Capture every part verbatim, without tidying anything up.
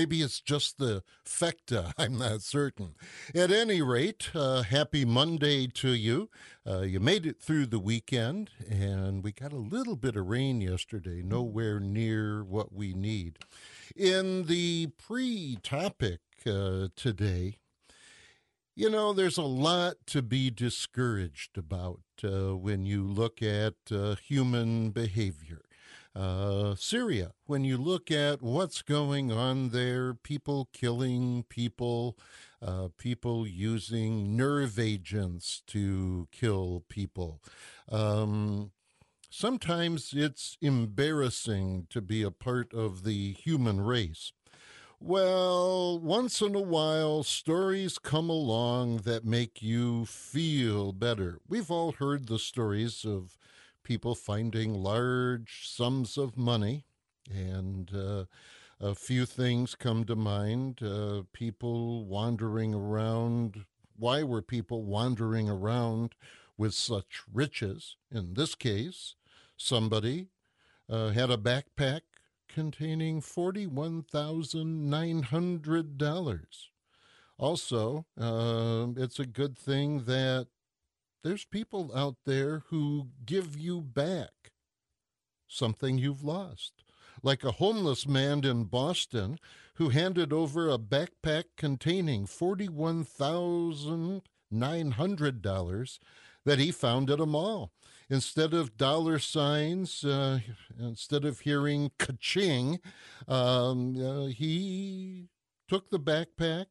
maybe it's just the fecta. I'm not certain. At any rate, uh, happy Monday to you. Uh, you made it through the weekend, and we got a little bit of rain yesterday, nowhere near what we need. In the pre-topic uh, today, you know, there's a lot to be discouraged about uh, when you look at uh, human behavior. Uh, Syria, when you look at what's going on there, people killing people, uh, people using nerve agents to kill people. Um, sometimes it's embarrassing to be a part of the human race. Well, once in a while, stories come along that make you feel better. We've all heard the stories of people finding large sums of money, and uh, a few things come to mind. Uh, people wandering around. Why were people wandering around with such riches? In this case, somebody uh, had a backpack containing forty-one thousand nine hundred dollars. Also, uh, it's a good thing that there's people out there who give you back something you've lost. Like a homeless man in Boston who handed over a backpack containing forty-one thousand nine hundred dollars that he found at a mall. Instead of dollar signs, uh, instead of hearing ka-ching, um, uh, he took the backpack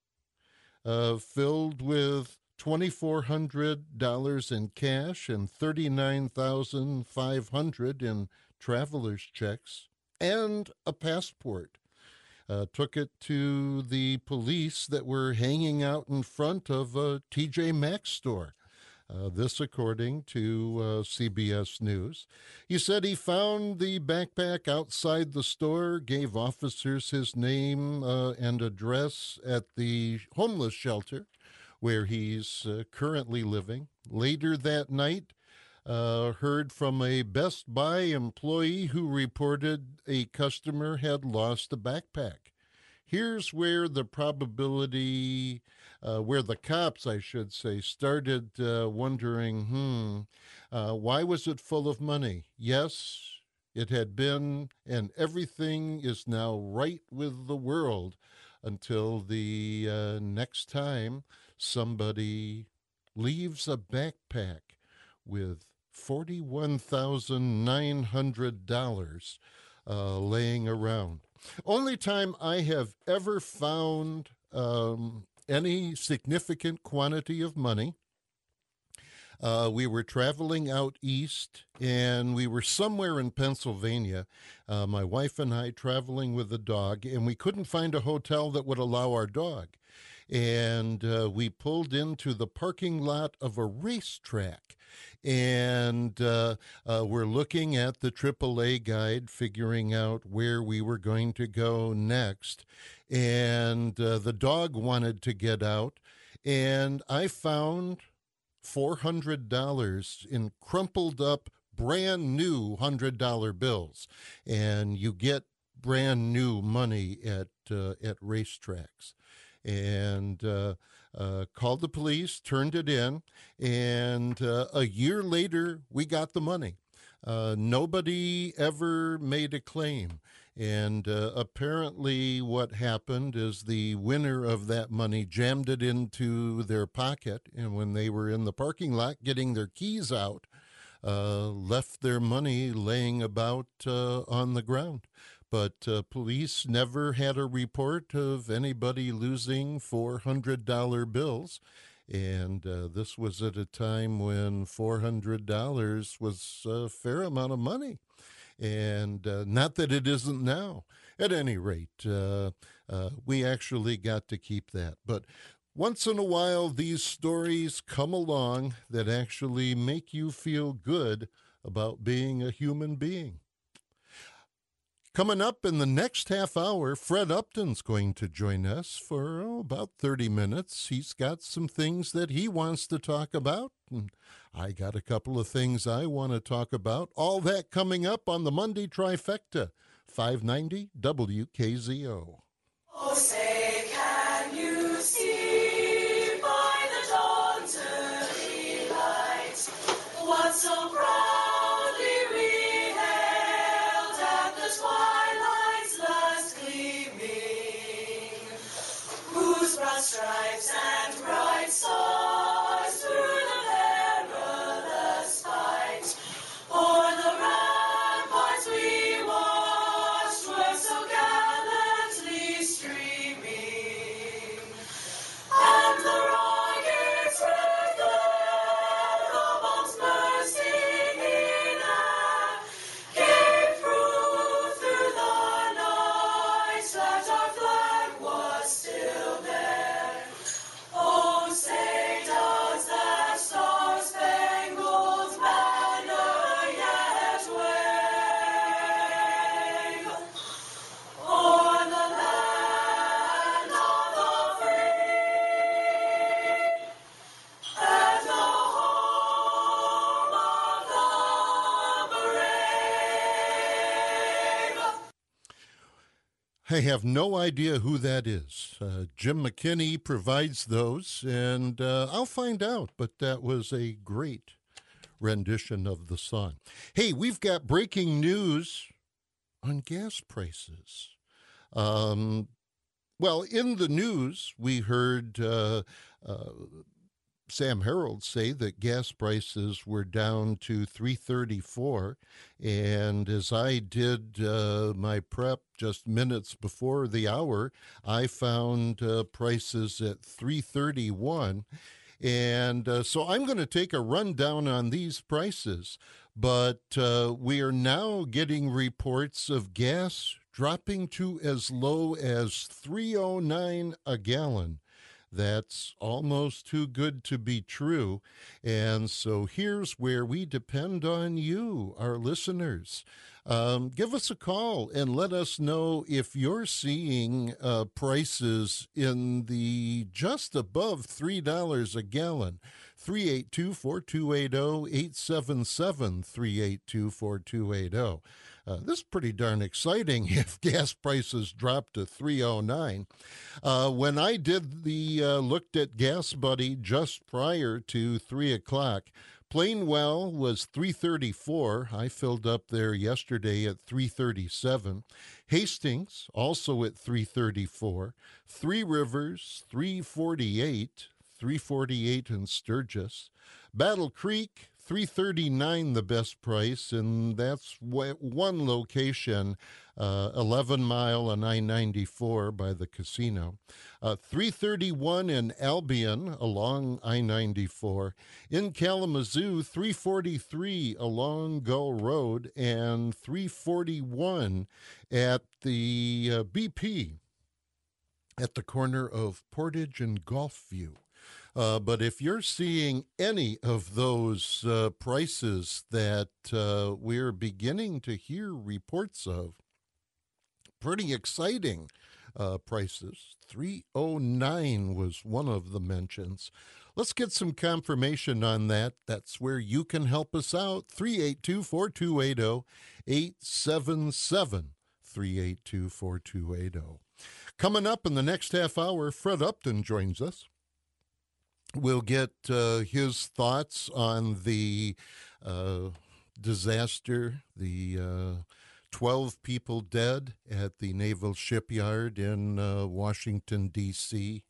uh, filled with twenty-four hundred dollars in cash and thirty-nine thousand five hundred dollars in traveler's checks and a passport. Uh, took it to the police that were hanging out in front of a T J Maxx store. Uh, this according to uh, C B S News. He said he found the backpack outside the store, gave officers his name uh, and address at the homeless shelter where he's uh, currently living. Later that night, uh, heard from a Best Buy employee who reported a customer had lost a backpack. Here's where the probability, uh, where the cops, I should say, started uh, wondering, hmm, uh, why was it full of money? Yes, it had been, and everything is now right with the world until the uh, next time somebody leaves a backpack with forty-one thousand nine hundred dollars uh, laying around. Only time I have ever found um, any significant quantity of money, uh, we were traveling out east, and we were somewhere in Pennsylvania, uh, my wife and I traveling with the dog, and we couldn't find a hotel that would allow our dog. And uh, we pulled into the parking lot of a racetrack. And uh, uh, we're looking at the triple A guide, figuring out where we were going to go next. And uh, the dog wanted to get out. And I found four hundred dollars in crumpled up, brand new one hundred dollar bills. And you get brand new money at, uh, at racetracks. And uh, uh, called the police, turned it in, and uh, a year later, we got the money. Uh, nobody ever made a claim. And uh, apparently what happened is the winner of that money jammed it into their pocket, and when they were in the parking lot getting their keys out, uh, left their money laying about uh, on the ground. But uh, police never had a report of anybody losing four hundred dollar bills. And uh, this was at a time when four hundred dollars was a fair amount of money. And uh, not that it isn't now. At any rate, uh, uh, we actually got to keep that. But once in a while, these stories come along that actually make you feel good about being a human being. Coming up in the next half hour, Fred Upton's going to join us for oh, about thirty minutes. He's got some things that he wants to talk about, and I got a couple of things I want to talk about. All that coming up on the Monday Trifecta, five ninety W K Z O. Oh, say, can you see by the dawn's early light what so proudly we hailed at the twilight's last gleaming, whose broad stripes and bright stars through the perilous fight o'er the ramparts we watched were so gallantly streaming, and the rocket's red glare, the bombs bursting in air, gave proof through the night that our flag was still there. Oh, say does that star-spangled banner yet wave o'er the land of the free and the home of the brave? I have no idea who that is. Uh, Jim McKinney provides those, and uh, I'll find out, but that was a great rendition of the song. Hey, we've got breaking news on gas prices. Um, well, in the news, we heard uh, uh, Sam Harold say that gas prices were down to three thirty-four, and as I did uh, my prep just minutes before the hour, I found uh, prices at three thirty-one. And uh, so I'm going to take a rundown on these prices, but uh, we are now getting reports of gas dropping to as low as three oh nine a gallon. That's almost too good to be true. And so here's where we depend on you, our listeners. Um, give us a call and let us know if you're seeing uh, prices in the just above three dollars a gallon. three eight two, four two eight zero, eight seven seven, three eight two, four two eight zero. Uh, this is pretty darn exciting if gas prices drop to three oh nine. Uh, when I did the uh, looked at Gas Buddy just prior to three o'clock, Plainwell was three thirty-four. I filled up there yesterday at three thirty-seven. Hastings also at three thirty-four. Three Rivers three forty-eight. three forty-eight in Sturgis. Battle Creek three thirty-nine the best price, and that's one location, uh, eleven mile on I ninety-four by the casino. Uh, three thirty-one in Albion along I ninety-four. In Kalamazoo, three forty-three along Gull Road, and three forty-one at the uh, B P at the corner of Portage and Gulfview. Uh, but if you're seeing any of those uh, prices that uh, we're beginning to hear reports of, pretty exciting uh, prices. three oh nine was one of the mentions. Let's get some confirmation on that. That's where you can help us out. three eight two, four two eight zero, eight seven seven, three eight two, four two eight zero. Coming up in the next half hour, Fred Upton joins us. We'll get uh, his thoughts on the uh, disaster, the uh, twelve people dead at the Naval Shipyard in uh, Washington, D C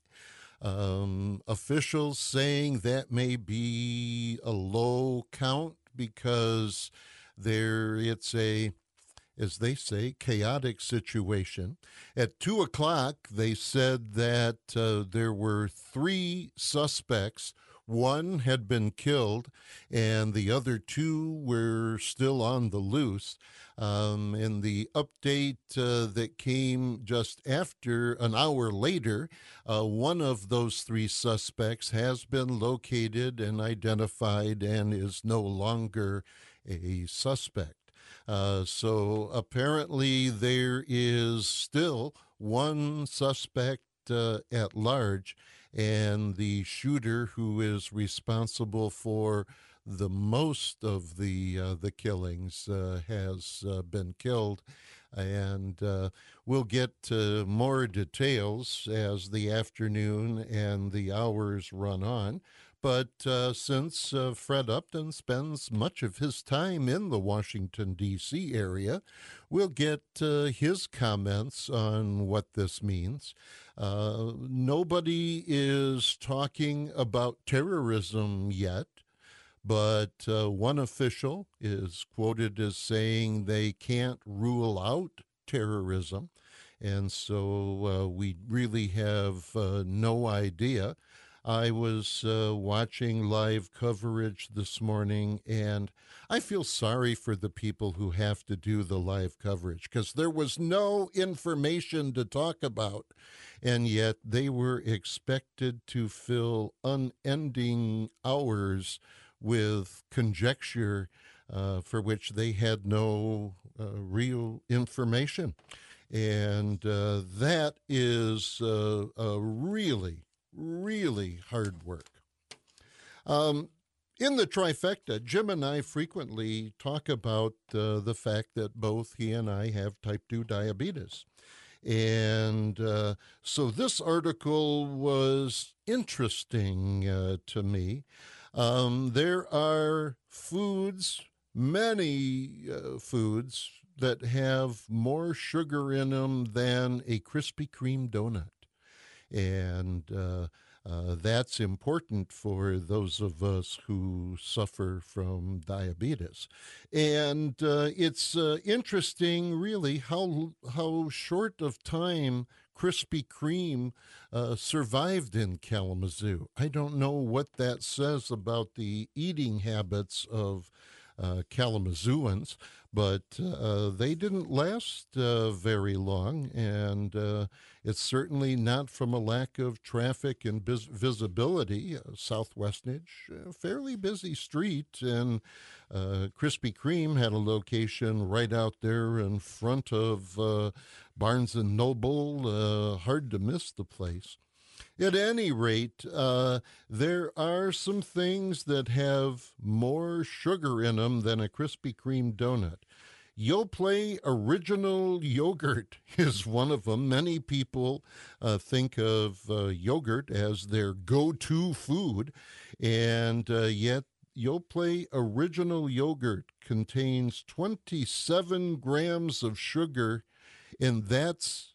Um, officials saying that may be a low count because there it's a, as they say, chaotic situation. At two o'clock, they said that uh, there were three suspects. One had been killed, and the other two were still on the loose. Um, and the update uh, that came just after, an hour later, uh, one of those three suspects has been located and identified and is no longer a suspect. Uh, so apparently there is still one suspect uh, at large, and the shooter who is responsible for the most of the uh, the killings uh, has uh, been killed, and uh, we'll get uh, more details as the afternoon and the hours run on. But uh, since uh, Fred Upton spends much of his time in the Washington, D C area, we'll get uh, his comments on what this means. Uh, nobody is talking about terrorism yet, but uh, one official is quoted as saying they can't rule out terrorism. And so uh, we really have uh, no idea. I was uh, watching live coverage this morning, and I feel sorry for the people who have to do the live coverage because there was no information to talk about, and yet they were expected to fill unending hours with conjecture uh, for which they had no uh, real information. And uh, that is uh, a really, really hard work. Um, in the trifecta, Jim and I frequently talk about uh, the fact that both he and I have type two diabetes. And uh, so this article was interesting uh, to me. Um, there are foods, many uh, foods, that have more sugar in them than a Krispy Kreme donut. And uh, uh, that's important for those of us who suffer from diabetes. And uh, it's uh, interesting, really, how how short of time Krispy Kreme uh, survived in Kalamazoo. I don't know what that says about the eating habits of uh, Kalamazooans, but uh, they didn't last uh, very long, and uh, it's certainly not from a lack of traffic and vis- visibility. Uh, South Westnedge, a fairly busy street, and uh, Krispy Kreme had a location right out there in front of uh, Barnes and Noble. Uh, hard to miss the place. At any rate, uh, there are some things that have more sugar in them than a Krispy Kreme donut. Yoplait Original Yogurt is one of them. Many people uh, think of uh, yogurt as their go-to food, and uh, yet Yoplait Original Yogurt contains twenty-seven grams of sugar, and that's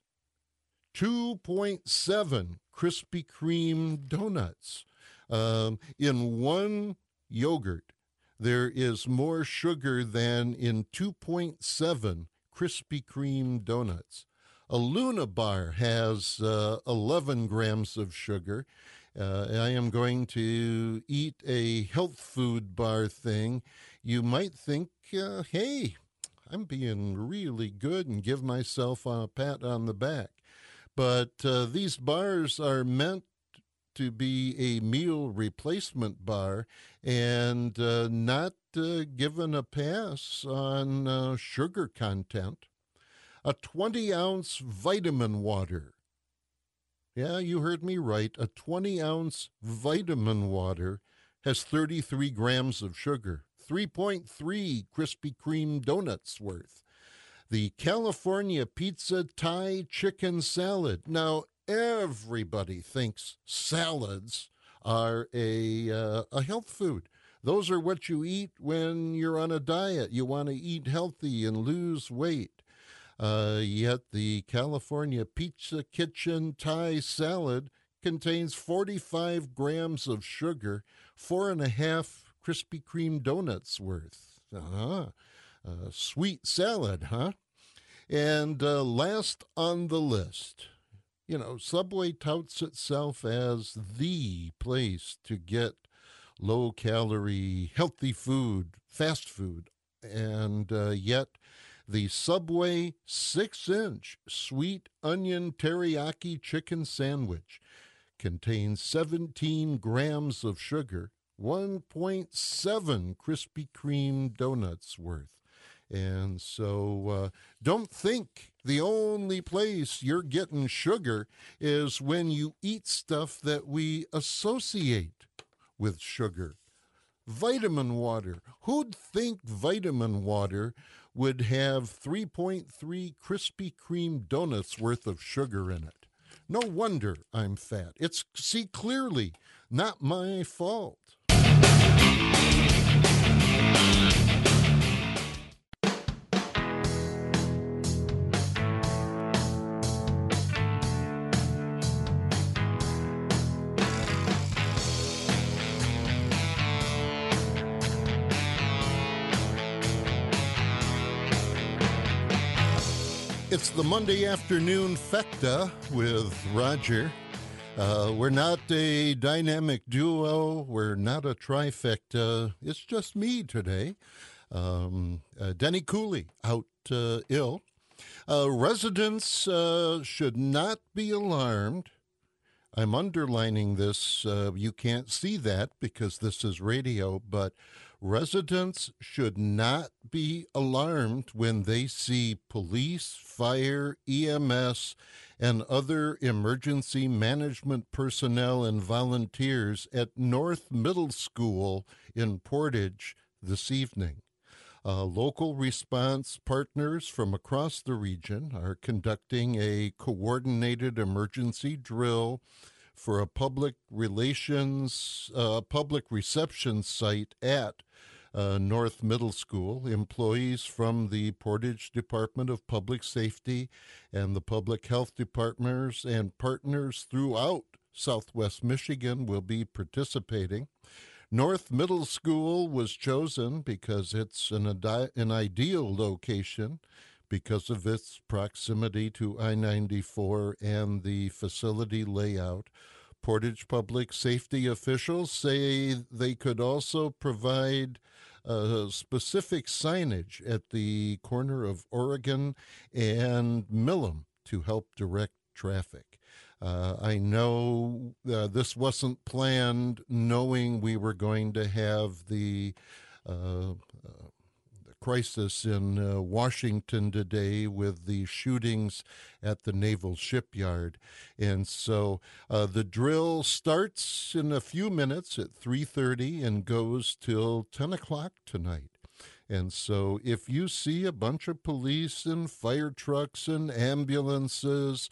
two point seven Krispy Kreme donuts. Um, in one yogurt, there is more sugar than in two point seven Krispy Kreme donuts. A Luna bar has uh, eleven grams of sugar. Uh, I am going to eat a health food bar thing. You might think, uh, hey, I'm being really good and give myself a pat on the back. But uh, these bars are meant to be a meal replacement bar and uh, not uh, given a pass on uh, sugar content. A twenty ounce vitamin water. Yeah, you heard me right. A twenty ounce vitamin water has thirty-three grams of sugar, three point three Krispy Kreme donuts worth. The California Pizza Thai Chicken Salad. Now, everybody thinks salads are a, uh, a health food. Those are what you eat when you're on a diet. You want to eat healthy and lose weight. Uh, yet the California Pizza Kitchen Thai Salad contains forty-five grams of sugar, four and a half Krispy Kreme donuts worth. Uh-huh. Uh, sweet salad, huh? And uh, last on the list, you know, Subway touts itself as the place to get low-calorie, healthy food, fast food. And uh, yet the Subway six-inch sweet onion teriyaki chicken sandwich contains seventeen grams of sugar, one point seven Krispy Kreme donuts worth. And so uh, don't think the only place you're getting sugar is when you eat stuff that we associate with sugar. Vitamin water. Who'd think vitamin water would have three point three Krispy Kreme donuts worth of sugar in it? No wonder I'm fat. It's, see, clearly not my fault. It's the Monday afternoon Fecta with Roger. Uh, we're not a dynamic duo. We're not a trifecta. It's just me today. Um, uh, Denny Cooley out uh, ill. Uh, residents uh, should not be alarmed. I'm underlining this. Uh, you can't see that because this is radio, but residents should not be alarmed when they see police, fire, E M S, and other emergency management personnel and volunteers at North Middle School in Portage this evening. Uh, local response partners from across the region are conducting a coordinated emergency drill for a public relations, uh, public reception site at uh, North Middle School. Employees from the Portage Department of Public Safety and the Public Health Departments and partners throughout Southwest Michigan will be participating. North Middle School was chosen because it's an, adi- an ideal location because of its proximity to I ninety-four and the facility layout. Portage Public Safety officials say they could also provide uh, specific signage at the corner of Oregon and Millam to help direct traffic. Uh, I know uh, this wasn't planned knowing we were going to have the uh, uh, crisis in uh, Washington today with the shootings at the Naval Shipyard. And so uh, the drill starts in a few minutes at three thirty and goes till ten o'clock tonight. And so if you see a bunch of police and fire trucks and ambulances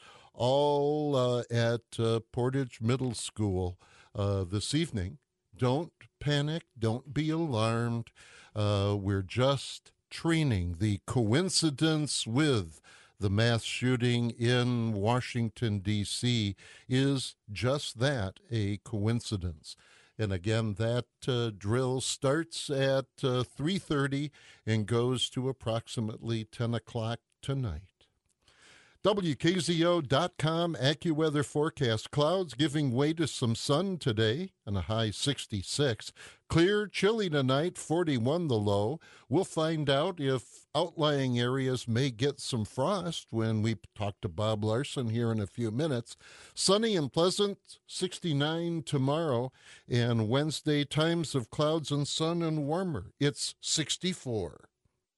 all uh, at uh, Portage Middle School uh, this evening, don't panic, don't be alarmed. Uh, we're just training. The coincidence with the mass shooting in Washington, D C is just that, a coincidence. And again, that uh, drill starts at uh, three thirty and goes to approximately ten o'clock tonight. W K Z O dot com AccuWeather forecast. Clouds giving way to some sun today and a high sixty-six. Clear, chilly tonight, forty-one the low. We'll find out if outlying areas may get some frost when we talk to Bob Larson here in a few minutes. Sunny and pleasant, sixty-nine tomorrow. And Wednesday, times of clouds and sun and warmer. It's sixty-four.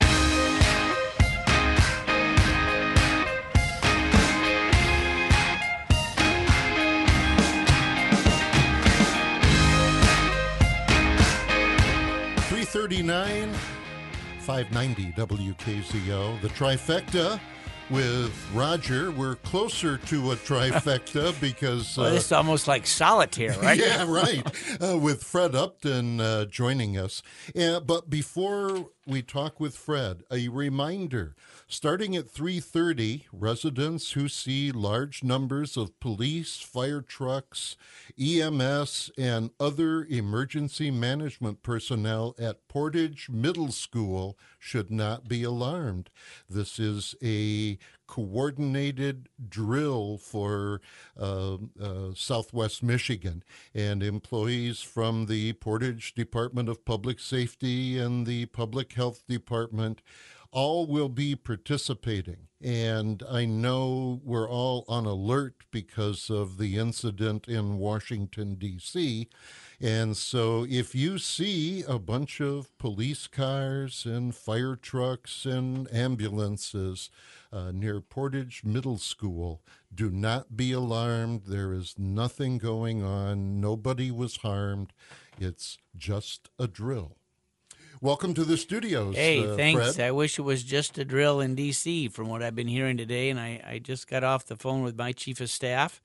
three thirty-nine, five ninety W K Z O. The trifecta with Roger. We're closer to a trifecta because... Uh, well, it's almost like solitaire, right? Yeah, right. Uh, with Fred Upton uh, joining us. Uh, but before we talk with Fred, a reminder. Starting at three thirty, residents who see large numbers of police, fire trucks, E M S, and other emergency management personnel at Portage Middle School should not be alarmed. This is a coordinated drill for uh, uh, Southwest Michigan, and employees from the Portage Department of Public Safety and the Public Health Department all will be participating. And I know we're all on alert because of the incident in Washington, D C, and so if you see a bunch of police cars and fire trucks and ambulances uh, near Portage Middle School, do not be alarmed. There is nothing going on. Nobody was harmed. It's just a drill. Welcome to the studios, Hey, uh, thanks. Fred. I wish it was just a drill in D C from what I've been hearing today. And I, I just got off the phone with my chief of staff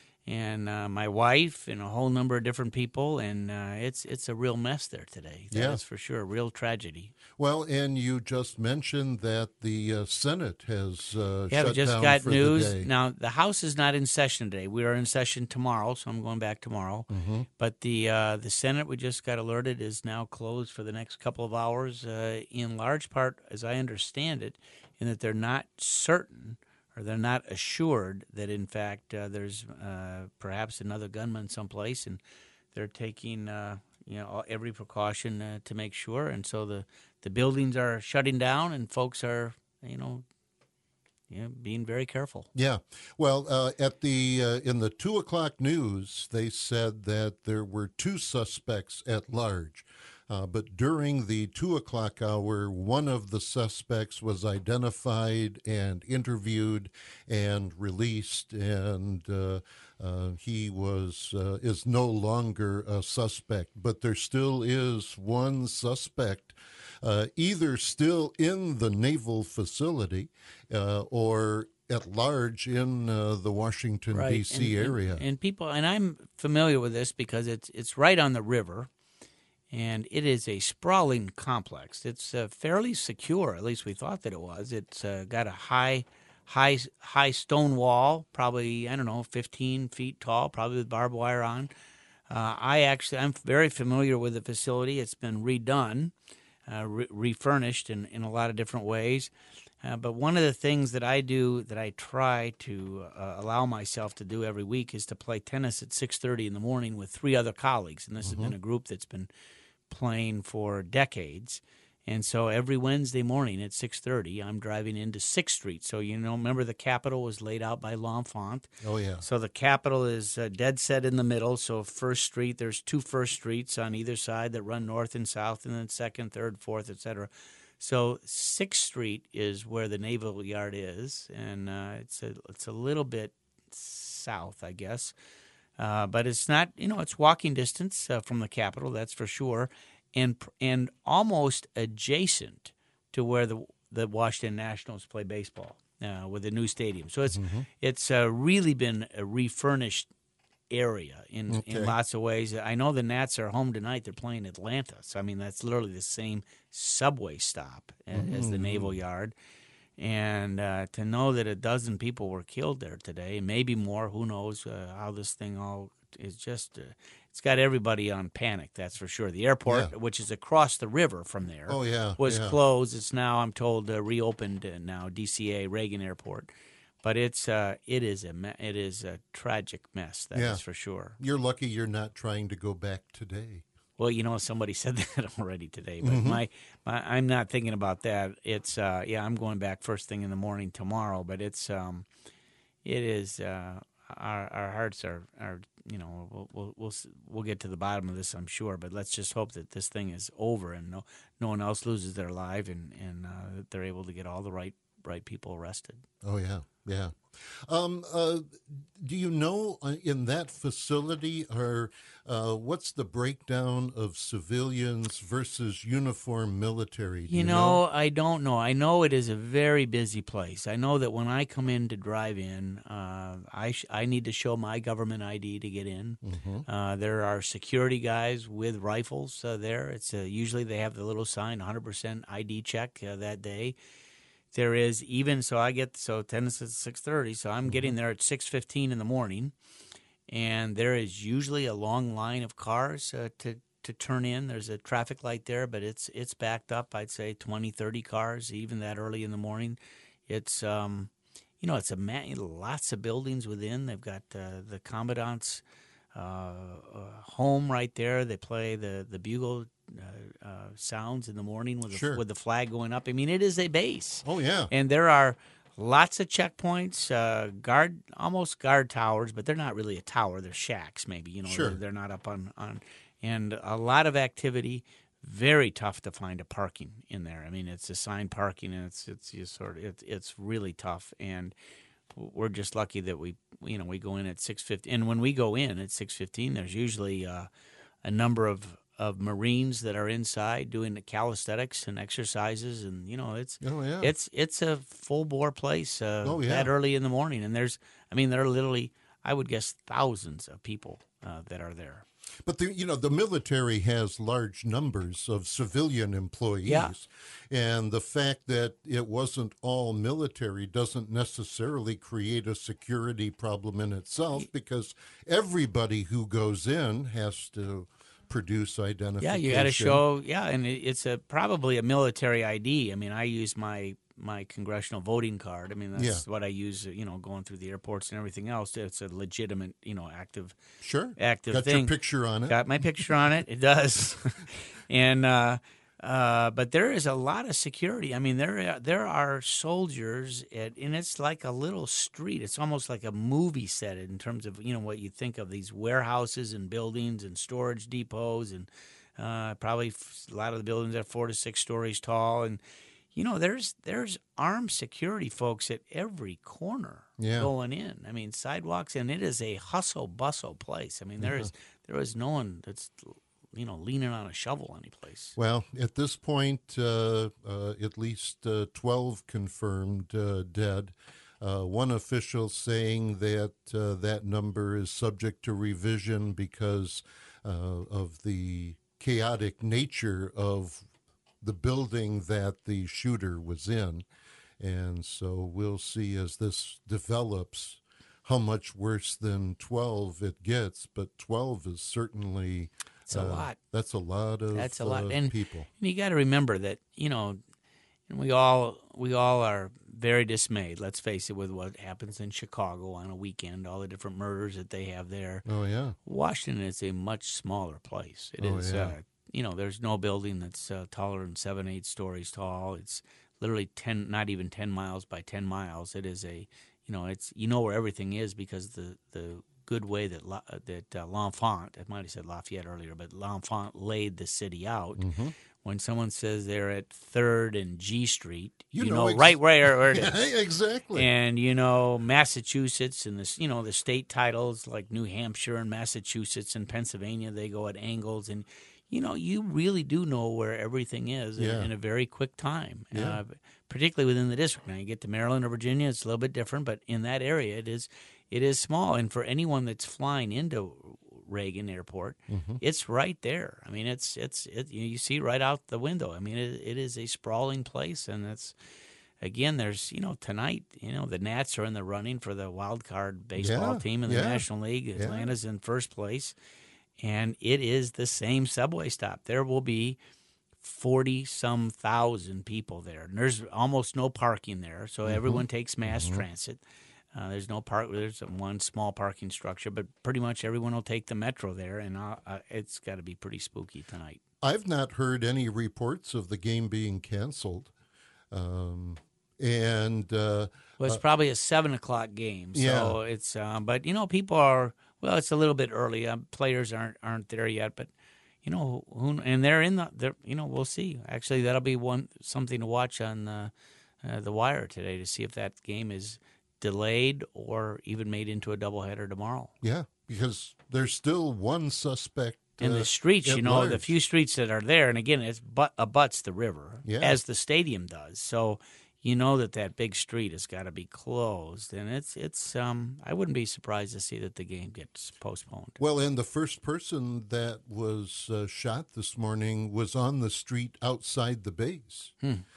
and uh, my wife and a whole number of different people. And uh, it's it's a real mess there today. That Yeah. is for sure. A real tragedy. Well, and you just mentioned that the uh, Senate has uh, Yeah, we shut just down got for news. the day. Now, the House is not in session today. We are in session tomorrow, so I'm going back tomorrow. Mhm. But the uh, the Senate, we just got alerted, is now closed for the next couple of hours, uh, in large part, as I understand it, in that they're not certain or they're not assured that, in fact, uh, there's uh, perhaps another gunman someplace, and they're taking uh, you know all- every precaution uh, to make sure. And so the, the buildings are shutting down, and folks are, you know, yeah, being very careful. Yeah. Well, uh, at the uh, in the two o'clock news, they said that there were two suspects at large. Uh, but during the two o'clock hour, one of the suspects was identified and interviewed and released, and uh, uh, he was uh, is no longer a suspect. But there still is one suspect, uh, either still in the naval facility uh, or at large in uh, the Washington D C And- and- area. And, people, and I'm familiar with this because it's it's right on the river, and it is a sprawling complex. It's uh, fairly secure, at least we thought that it was. It's uh, got a high, high, high stone wall, probably I don't know, fifteen feet tall, probably with barbed wire on. Uh, I actually, I'm very familiar with the facility. It's been redone, uh, re- refurnished in, in a lot of different ways. Uh, but one of the things that I do, that I try to uh, allow myself to do every week, is to play tennis at six thirty in the morning with three other colleagues. And this has been a group that's been playing for decades. And so every Wednesday morning at six thirty, I'm driving into sixth Street. So, you know, remember the Capitol was laid out by L'Enfant. Oh, yeah. So the Capitol is uh, dead set in the middle. So First Street, there's two First Streets on either side that run north and south, and then second, third, fourth, et cetera. So sixth Street is where the Naval Yard is, and uh, it's a it's a little bit south, I guess. Uh, but it's not, you know, it's walking distance uh, from the Capitol, that's for sure, and and almost adjacent to where the the Washington Nationals play baseball uh, with the new stadium. So it's it's uh, really been a refurnished area in, Okay. in lots of ways. I know the Nats are home tonight. They're playing Atlanta. So, I mean, that's literally the same subway stop a- as the Naval Yard. And uh, to know that a dozen people were killed there today, maybe more, who knows uh, how this thing all is just, uh, it's got everybody on panic, that's for sure. The airport, Yeah. which is across the river from there, Oh, yeah, was yeah. closed. It's now, I'm told, uh, reopened uh, now, D C A, Reagan Airport. But it's uh, it is a me- it is a tragic mess, that is Yeah. for sure. You're lucky you're not trying to go back today. Well, you know, somebody said that already today, but Mm-hmm. my, my I'm not thinking about that. It's uh, yeah, I'm going back first thing in the morning tomorrow, but it's um, it is uh, our our hearts are are you know we'll we'll we'll s- we'll get to the bottom of this, I'm sure, but let's just hope that this thing is over and no no one else loses their life, and and uh, that they're able to get all the right right people arrested. Oh, yeah, yeah. Um, uh, do you know uh, in that facility, are uh, what's the breakdown of civilians versus uniformed military? Do You know, I don't know. I know it is a very busy place. I know that when I come in to drive in, uh, I sh- I need to show my government I D to get in. Uh, there are security guys with rifles uh, there. It's uh, usually they have the little sign, one hundred percent I D check uh, that day. There is even so I get so tennis at six thirty, so I'm getting there at six fifteen in the morning, and there is usually a long line of cars uh, to to turn in. There's a traffic light there, but it's it's backed up. I'd say twenty, thirty cars even that early in the morning. It's um, you know, it's a ma- lots of buildings within. They've got uh, the commandant's uh, uh, home right there. They play the the bugle uh, uh, sounds in the morning with Sure. the, with the flag going up. I mean, it is a base. Oh, yeah. And there are lots of checkpoints, uh, guard, almost guard towers, but they're not really a tower. They're shacks, maybe. You know, Sure. they're, they're not up on, on, and a lot of activity. Very tough to find a parking in there. I mean, it's assigned parking, and it's it's just sort of it's it's really tough. And we're just lucky that we you know we go in at six fifty, and when we go in at six fifteen, there's usually uh, a number of of Marines that are inside doing the calisthenics and exercises, and you know it's Oh, yeah. it's it's a full bore place uh, Oh, yeah. that early in the morning, and there's I mean there are literally I would guess thousands of people uh, that are there. But the, you know, the military has large numbers of civilian employees, Yeah. and the fact that it wasn't all military doesn't necessarily create a security problem in itself, because everybody who goes in has to produce identification. Yeah, you got to show. Yeah, and it, it's a probably a military I D. I mean, I use my my congressional voting card. I mean, that's Yeah. what I use. You know, going through the airports and everything else. It's a legitimate, you know, active Sure. active Got thing. your picture on it. Got my picture on it. It does. and uh, uh, but there is a lot of security. I mean, there there are soldiers, at, and it's like a little street. It's almost like a movie set in terms of you know what you think of these warehouses and buildings and storage depots, and uh, probably f- a lot of the buildings are four to six stories tall. And you know, there's there's armed security folks at every corner Yeah. going in. I mean, sidewalks, and it is a hustle bustle place. I mean, there is there is no one that's you know leaning on a shovel any place. Well, at this point, uh, uh, at least uh, twelve confirmed uh, dead. Uh, one official saying that uh, that number is subject to revision because uh, of the chaotic nature of the building that the shooter was in. And so we'll see as this develops how much worse than twelve it gets. But twelve is certainly It's a uh, lot. That's a lot of That's a lot, uh, and people. And you got to remember that you know, and we all we all are very dismayed. Let's face it, with what happens in Chicago on a weekend, all the different murders that they have there. Oh, yeah. Washington is a much smaller place. It Oh, is, yeah. uh, you know, there's no building that's uh, taller than seven, eight stories tall. It's literally ten, not even ten miles by ten miles. It is a, you know, it's you know where everything is because the the good way that La, that uh, L'Enfant, I might have said Lafayette earlier, but L'Enfant laid the city out. Mm-hmm. When someone says they're at Third and G Street, You you, know know, ex- right where, where it is. Yeah, exactly. And you know Massachusetts and this, you know, the state titles like New Hampshire and Massachusetts and Pennsylvania, they go at angles, and you know you really do know where everything is in, Yeah. in a very quick time. Yeah. Uh, particularly within the district. Now you get to Maryland or Virginia, it's a little bit different, but in that area, it is it is small. And for anyone that's flying into Reagan Airport, Mm-hmm. it's right there. I mean, it's it's it, you, you see right out the window. I mean, it, it is a sprawling place, and it's again, there's you know tonight, you know the Nats are in the running for the wild card baseball Yeah, team in the yeah, National League. yeah. Atlanta's in first place, and it is the same subway stop. There will be forty some thousand people there, and there's almost no parking there, so Mm-hmm. everyone takes mass transit. Uh, there's no park. There's one small parking structure, but pretty much everyone will take the metro there, and uh, uh, it's got to be pretty spooky tonight. I've not heard any reports of the game being canceled. Um, and uh, Well, it's probably a seven o'clock game, so Yeah. it's. Uh, but you know, people are. Well, it's a little bit early. Uh, players aren't aren't there yet, but you know, who, and they're in the. They're, you know, we'll see. Actually, that'll be one something to watch on uh, uh, the Wire today to see if that game is delayed or even made into a doubleheader tomorrow. yeah, because there's still one suspect. And uh, the streets, at you know, the large. few streets that are there, and again, it's but abuts the river, Yeah. as the stadium does. So you know that that big street has got to be closed, and it's it's. Um, I wouldn't be surprised to see that the game gets postponed. Well, and the first person that was uh, shot this morning was on the street outside the base.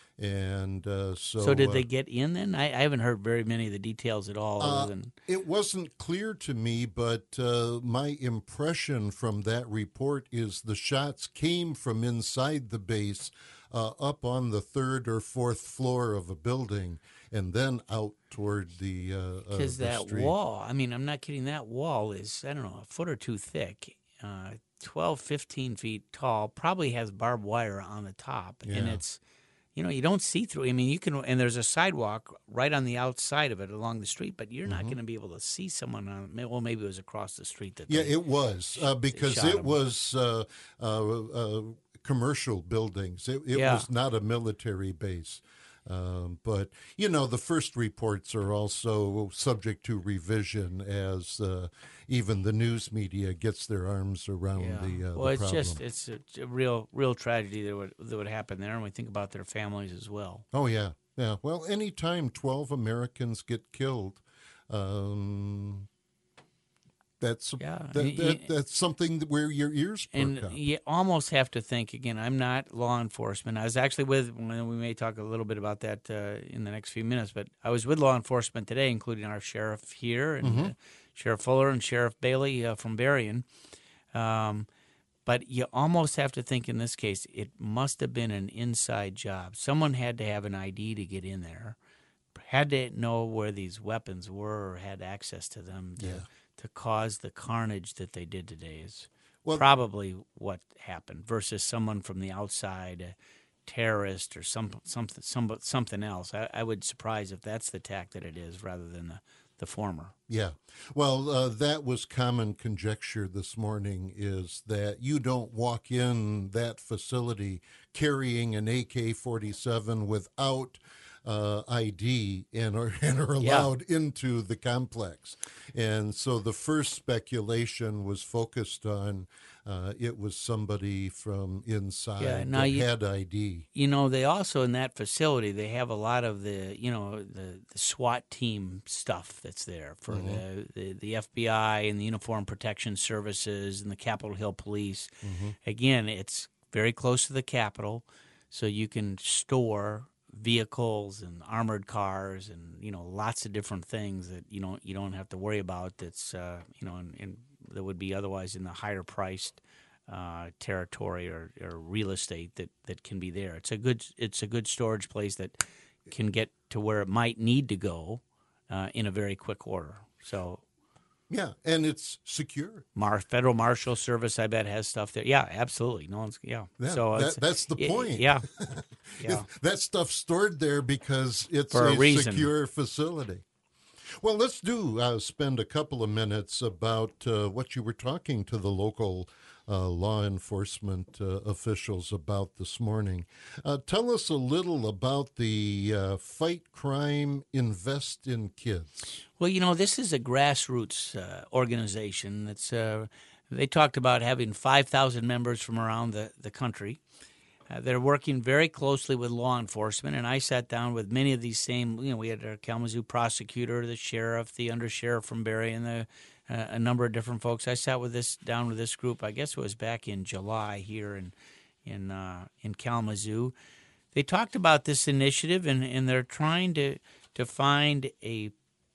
And uh, so. So did uh, they get in then? I, I haven't heard very many of the details at all. Uh, Other than It wasn't clear to me, but uh, my impression from that report is the shots came from inside the base, uh, up on the third or fourth floor of a building, and then out toward the uh, uh, because the that street. wall, I mean, I'm not kidding. That wall is I don't know a foot or two thick. Uh, twelve, fifteen feet tall, probably has barbed wire on the top, and Yeah. it's, you know, you don't see through. I mean, you can, and there's a sidewalk right on the outside of it along the street, but you're not Mm-hmm. going to be able to see someone on. Well, maybe it was across the street that. Yeah, they- it was uh, because shot it him. was uh, uh, uh, commercial buildings. It, it Yeah. was not a military base. Um, but, you know, the first reports are also subject to revision as uh, even the news media gets their arms around the, uh, well, the it's problem. just it's a, it's a real real tragedy that would that would happen there, and we think about their families as well. Oh, yeah. Yeah. Well, anytime twelve Americans get killed, um, that's Yeah, that, y- that y- that's something that where your ears perk And up. you almost have to think again. I'm not law enforcement. I was actually with. well, We may talk a little bit about that uh, in the next few minutes. But I was with law enforcement today, including our sheriff here and uh, Sheriff Fuller and Sheriff Bailey uh, from Berrien. Um, but you almost have to think in this case, it must have been an inside job. Someone had to have an I D to get in there, had to know where these weapons were, or had access to them to Yeah. to cause the carnage that they did today. Is Well- probably what happened versus someone from the outside, a terrorist or some something some, something else. I, I would surprise if that's the tack that it is rather than the, the former. Yeah. Well, uh, that was common conjecture this morning is that you don't walk in that facility carrying an A K forty-seven without uh, I D and are, and are Yeah. allowed into the complex. And so the first speculation was focused on uh, it was somebody from inside Yeah, now that you- had I D. You know, they also in that facility they have a lot of the you know the, the SWAT team stuff that's there for the, the the F B I and the Uniform Protection Services and the Capitol Hill Police. Again, it's very close to the Capitol, so you can store vehicles and armored cars and you know lots of different things that you don't you don't have to worry about. That's uh, you know and, and that would be otherwise in the higher priced uh, territory or, or real estate that, that can be there. It's a good it's a good storage place that can get to where it might need to go uh, in a very quick order. So, Yeah, and it's secure. Mar- Federal Marshal Service, I bet, has stuff there. Yeah, absolutely. No one's yeah. Yeah, so that- it's- that's the y- point. Yeah, yeah. If that stuff's stored there because it's For a a, reason. secure facility. Well, let's do uh, spend a couple of minutes about uh, what you were talking to the local uh, law enforcement uh, officials about this morning. Uh, tell us a little about the uh, Fight Crime, Invest in Kids. Well, you know, this is a grassroots uh, organization. That's uh, they talked about having five thousand members from around the, the country. Uh, they're working very closely with law enforcement, and I sat down with many of these same, you know, we had our Kalamazoo prosecutor, the sheriff, the undersheriff from Barry, and the, uh, a number of different folks. I sat with this down with this group, I guess it was back in July here in in uh, in Kalamazoo. They talked about this initiative, and, and they're trying to, to find a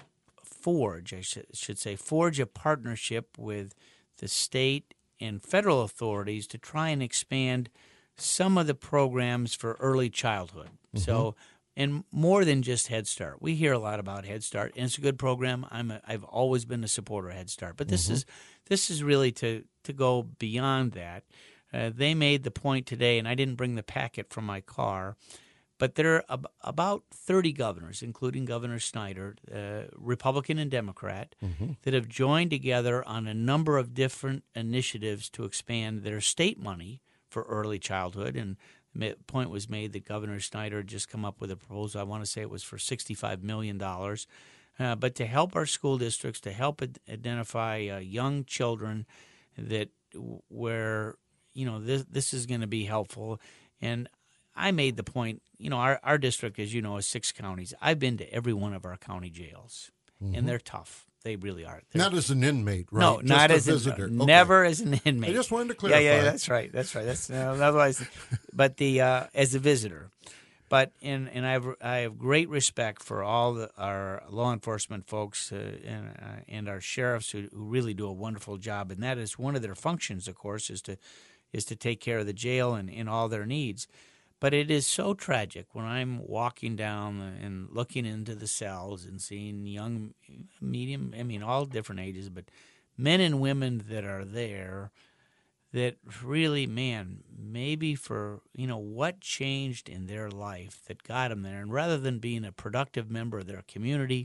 forge, I should, should say, forge a partnership with the state and federal authorities to try and expand some of the programs for early childhood. So, and more than just Head Start. We hear a lot about Head Start, and it's a good program. I'm a, I've always been a supporter of Head Start, but this is this is really to to go beyond that. Uh, they made the point today, and I didn't bring the packet from my car, but there are ab- about thirty governors, including Governor Snyder, uh, Republican and Democrat, that have joined together on a number of different initiatives to expand their state money for early childhood. And the point was made that Governor Snyder had just come up with a proposal. I want to say it was for sixty-five million dollars, uh, but to help our school districts, to help ad- identify uh, young children that where you know this this is going to be helpful. And I made the point, you know, our, our district, as you know, is six counties. I've been to every one of our county jails, and they're tough. They really are. They're, Not as an inmate, right? no, Just not a as visitor. a, Okay. never as an inmate. I just wanted to Yeah, yeah, clarify. that's right. That's right. That's uh, otherwise, but the uh, as a visitor. But and and I have I have great respect for all the, our law enforcement folks uh, and uh, and our sheriffs who, who really do a wonderful job. And that is one of their functions, of course, is to is to take care of the jail and, and all their needs. But it is so tragic when I'm walking down and looking into the cells and seeing young, medium, I mean, all different ages, but men and women that are there that really, man, maybe for, you know, what changed in their life that got them there. And rather than being a productive member of their community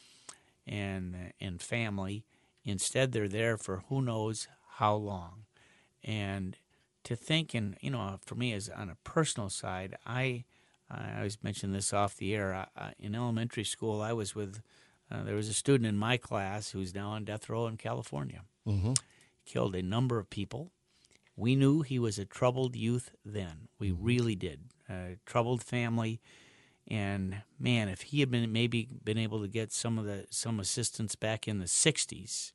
and, and family, instead they're there for who knows how long. And to think, and you know, for me as on a personal side, I I always mention this off the air. I, I, in elementary school, I was with, uh, there was a student in my class who's now on death row in California. Mm-hmm. Killed a number of people. We knew he was a troubled youth then. We really did. A troubled family. And, man, if he had been maybe been able to get some of the some assistance back in the sixties,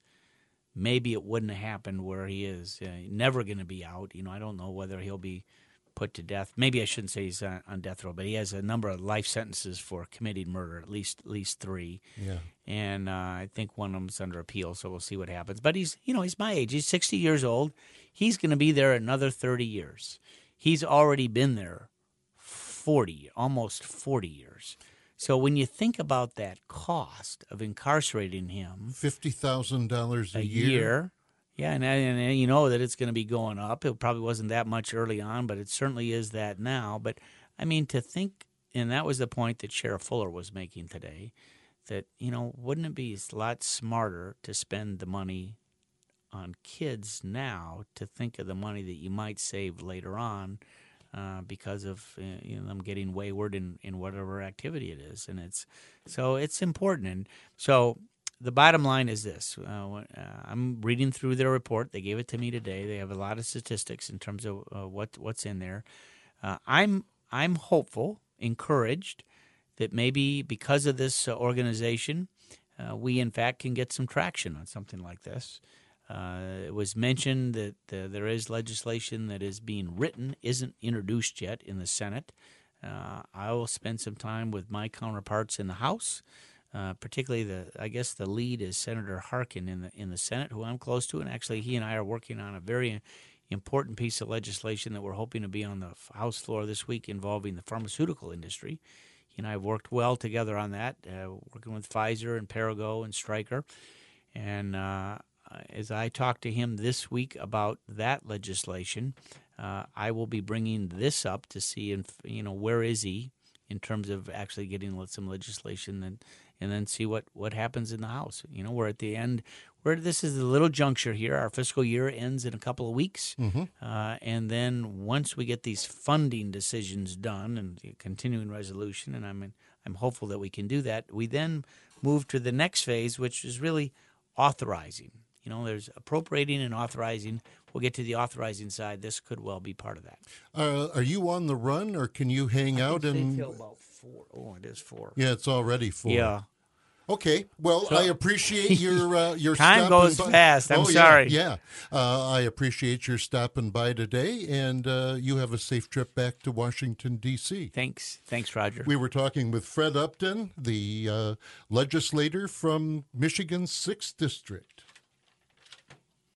maybe it wouldn't have happened where he is. Uh, never going to be out. You know, I don't know whether he'll be put to death. Maybe I shouldn't say he's on, on death row, but he has a number of life sentences for committing murder, at least at least three. Yeah. And uh, I think one of them's under appeal, so we'll see what happens. But he's, you know, he's my age. He's sixty years old. He's going to be there another thirty years. He's already been there forty, almost forty years. So when you think about that cost of incarcerating him, fifty thousand dollars a, a year. year, yeah, and, and you know that it's going to be going up. It probably wasn't that much early on, but it certainly is that now. But, I mean, to think, and that was the point that Sheriff Fuller was making today, that, you know, wouldn't it be a lot smarter to spend the money on kids now to think of the money that you might save later on uh, because of uh, you know, them getting wayward in, in whatever activity it is. And it's so it's important. And so the bottom line is this. Uh, uh, I'm reading through their report. They gave it to me today. They have a lot of statistics in terms of uh, what what's in there. Uh, I'm I'm hopeful, encouraged, that maybe because of this uh, organization, uh, we in fact can get some traction on something like this. Uh, it was mentioned that uh, there is legislation that is being written, isn't introduced yet in the Senate. Uh, I will spend some time with my counterparts in the House, uh, particularly the. I guess the lead is Senator Harkin in the in the Senate, who I'm close to, and actually he and I are working on a very important piece of legislation that we're hoping to be on the House floor this week involving the pharmaceutical industry. He and I have worked well together on that, uh, working with Pfizer and Perrigo and Stryker. And uh, as I talk to him this week about that legislation, uh, I will be bringing this up to see, if, you know, where is he in terms of actually getting some legislation, and and then see what, what happens in the House. You know, we're at the end. We're, this is a little juncture here. Our fiscal year ends in a couple of weeks. Mm-hmm. Uh, and then once we get these funding decisions done and the continuing resolution, and I'm I'm hopeful that we can do that, we then move to the next phase, which is really authorizing. You know, there's appropriating and authorizing. We'll get to the authorizing side. This could well be part of that. Uh, are you on the run, or can you hang out and? Until about four. Oh, it is four. Yeah, it's already four. Yeah. Okay. Well, So- I appreciate your uh, your Time stopping goes by. fast. I'm oh, yeah, sorry. Yeah, uh, I appreciate your stopping by today, and uh, you have a safe trip back to Washington D C. Thanks. Thanks, Roger. We were talking with Fred Upton, the uh, legislator from Michigan's sixth District.